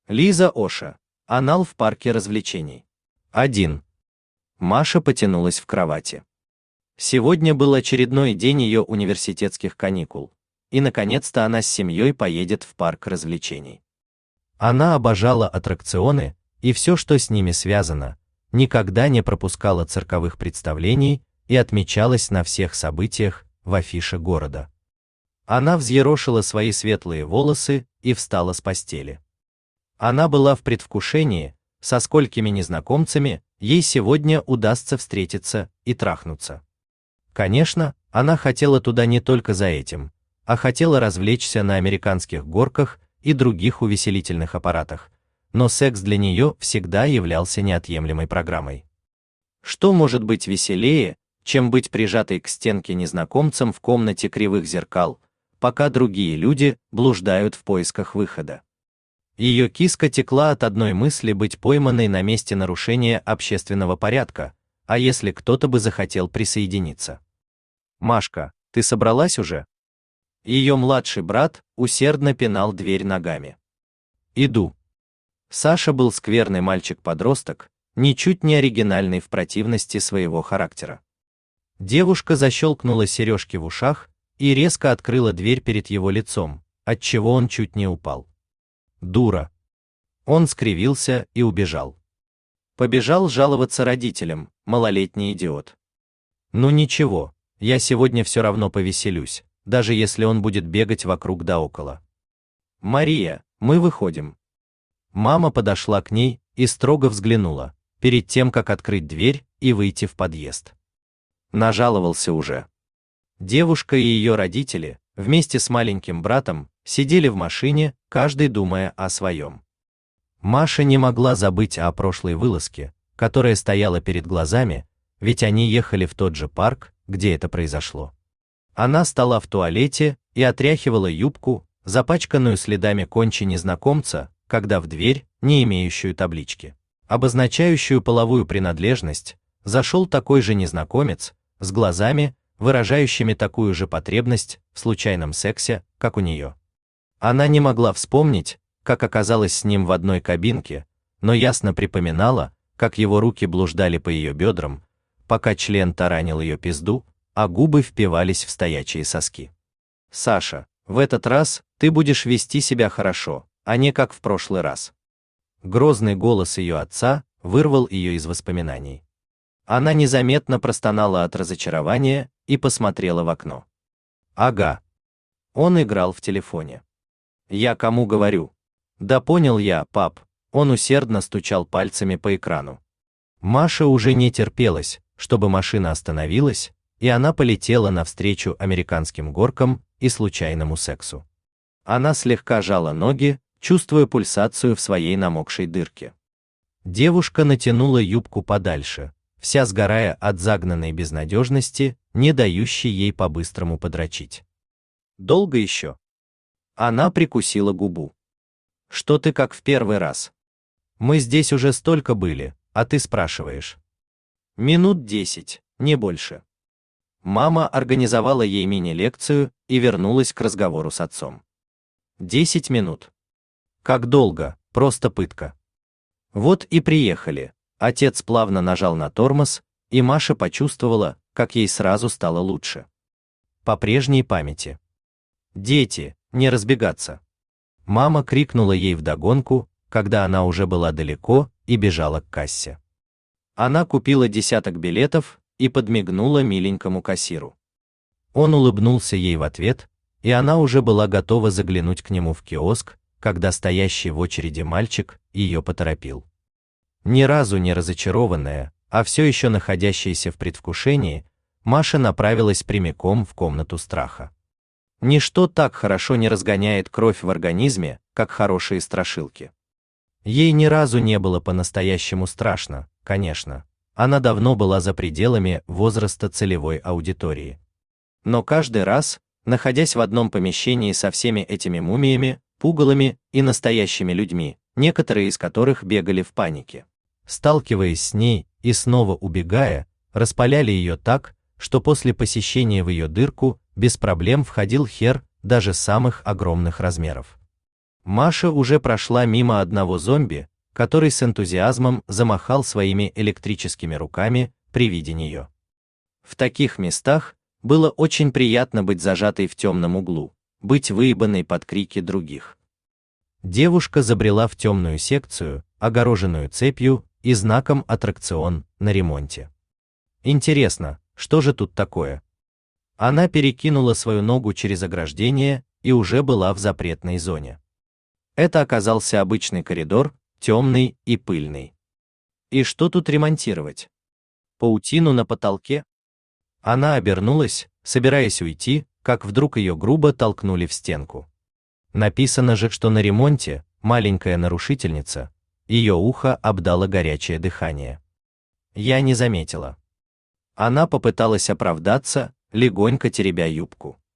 Лиза Оша. Анал в парке развлечений. 1. Маша потянулась в кровати. Сегодня был очередной день ее университетских каникул, и наконец-то она с семьей поедет в парк развлечений. Она обожала аттракционы и все, что с ними связано, никогда не пропускала цирковых представлений и отмечалась на всех событиях в афише города. Она взъерошила свои светлые волосы и встала с постели. Она была в предвкушении, со сколькими незнакомцами ей сегодня удастся встретиться и трахнуться. Конечно, она хотела туда не только за этим, а хотела развлечься на американских горках и других увеселительных аппаратах, но секс для нее всегда являлся неотъемлемой программой. Что может быть веселее, чем быть прижатой к стенке незнакомцем в комнате кривых зеркал, пока другие люди блуждают в поисках выхода? Ее киска текла от одной мысли быть пойманной на месте нарушения общественного порядка, а если кто-то бы захотел присоединиться. «Машка, ты собралась уже?» Ее младший брат усердно пинал дверь ногами. «Иду». Саша был скверный мальчик-подросток, ничуть не оригинальный в противности своего характера. Девушка защелкнула сережки в ушах и резко открыла дверь перед его лицом, отчего он чуть не упал. «Дура!» Он скривился и убежал. Побежал жаловаться родителям, малолетний идиот. «Ну ничего, я сегодня все равно повеселюсь, даже если он будет бегать вокруг да около. Мария, мы выходим». Мама подошла к ней и строго взглянула, перед тем, как открыть дверь и выйти в подъезд. Нажаловался уже. Девушка и ее родители, вместе с маленьким братом, сидели в машине, каждый думая о своем. Маша не могла забыть о прошлой вылазке, которая стояла перед глазами, ведь они ехали в тот же парк, где это произошло. Она стала в туалете и отряхивала юбку, запачканную следами кончи незнакомца, когда в дверь, не имеющую таблички, обозначающую половую принадлежность, зашел такой же незнакомец, с глазами, выражающими такую же потребность в случайном сексе, как у нее. Она не могла вспомнить, как оказалась с ним в одной кабинке, но ясно припоминала, как его руки блуждали по ее бедрам, пока член таранил ее пизду, а губы впивались в стоячие соски. «Саша, в этот раз ты будешь вести себя хорошо, а не как в прошлый раз». Грозный голос ее отца вырвал ее из воспоминаний. Она незаметно простонала от разочарования и посмотрела в окно. «Ага». Он играл в телефоне. «Я кому говорю?» «Да понял я, пап». Он усердно стучал пальцами по экрану. Маше уже не терпелось, чтобы машина остановилась, и она полетела навстречу американским горкам и случайному сексу. Она слегка жала ноги, чувствуя пульсацию в своей намокшей дырке. Девушка натянула юбку подальше, вся сгорая от загнанной безнадежности, не дающей ей по-быстрому подрочить. «Долго еще?» Она прикусила губу. «Что ты как в первый раз? Мы здесь уже столько были, а ты спрашиваешь». «Минут 10, не больше». Мама организовала ей мини-лекцию и вернулась к разговору с отцом. 10 минут. Как долго, просто пытка. Вот и приехали. Отец плавно нажал на тормоз, и Маша почувствовала, как ей сразу стало лучше. По прежней памяти. «Дети, не разбегаться!» Мама крикнула ей вдогонку, когда она уже была далеко и бежала к кассе. Она купила десяток билетов и подмигнула миленькому кассиру. Он улыбнулся ей в ответ, и она уже была готова заглянуть к нему в киоск, когда стоящий в очереди мальчик ее поторопил. Ни разу не разочарованная, а все еще находящаяся в предвкушении, Маша направилась прямиком в комнату страха. Ничто так хорошо не разгоняет кровь в организме, как хорошие страшилки. Ей ни разу не было по-настоящему страшно, конечно. Она давно была за пределами возраста целевой аудитории. Но каждый раз, находясь в одном помещении со всеми этими мумиями, пугалами и настоящими людьми, некоторые из которых бегали в панике, сталкиваясь с ней и снова убегая, распаляли ее так, что после посещения в ее дырку без проблем входил хер даже самых огромных размеров. Маша уже прошла мимо одного зомби, который с энтузиазмом замахал своими электрическими руками при виде нее. В таких местах было очень приятно быть зажатой в темном углу, быть выебанной под крики других. Девушка забрела в темную секцию, огороженную цепью и знаком «Аттракцион» на ремонте. Интересно, что же тут такое? Она перекинула свою ногу через ограждение и уже была в запретной зоне. Это оказался обычный коридор, темный и пыльный. И что тут ремонтировать? Паутину на потолке? Она обернулась, собираясь уйти, как вдруг ее грубо толкнули в стенку. Написано же, что на ремонте маленькая нарушительница. Ее ухо обдало горячее дыхание. Я не заметила. Она попыталась оправдаться, легонько теребя юбку.